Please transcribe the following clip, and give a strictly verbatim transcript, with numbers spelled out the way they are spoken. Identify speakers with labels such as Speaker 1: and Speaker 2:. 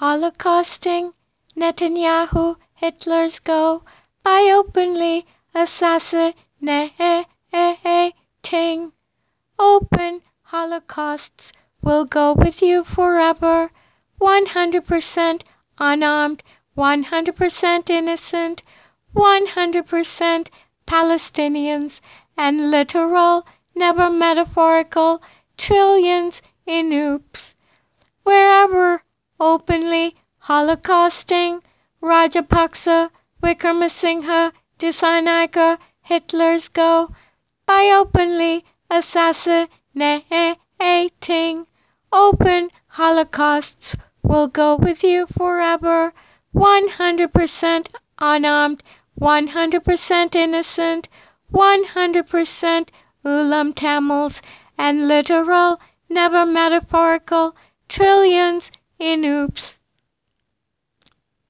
Speaker 1: holocausting Netanyahu, Hitler's go by openly assassinating. Open holocausts will go with you forever. one hundred percent unarmed, one hundred percent innocent, one hundred percent Palestinians, and literal, never metaphorical, trillions in oops. Wherever openly holocausting Rajapaksa, Wickramasinghe, Dissanayaka, Hitler's go by openly assassinating. Open holocausts will go with you forever. one hundred percent unarmed, one hundred percent innocent, one hundred percent Ulam Tamils, and literal, never metaphorical, trillions in oops.